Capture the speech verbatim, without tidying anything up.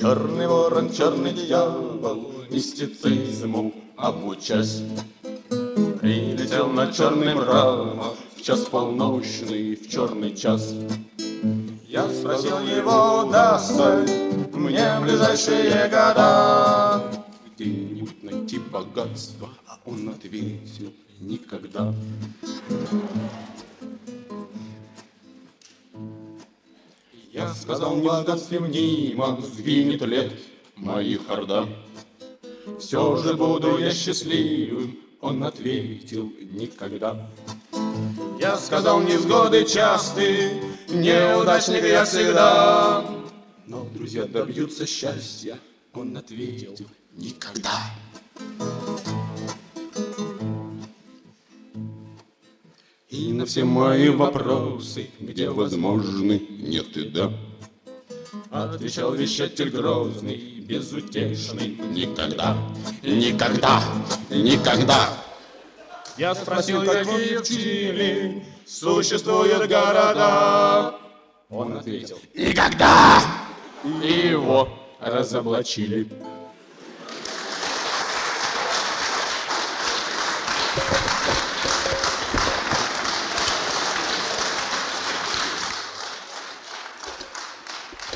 Черный ворон, черный дьявол, мистицизму обучась, прилетел на черный мрамор в час полночный, в черный час. Я спросил его, дастся мне в ближайшие года где-нибудь найти богатство, а он ответил: никогда. Я сказал: не в богатстве мнимом сгинет лет моих орда, все же буду я счастливым, он ответил: никогда. Я сказал: невзгоды часты, неудачник я всегда, но друзья добьются счастья, он ответил: никогда. И на все мои вопросы, где возможны нет и да, отвечал вещатель грозный, безутешный: никогда, никогда, никогда. Я спросил, какие в Чили существуют города, он ответил: никогда. И его разоблачили.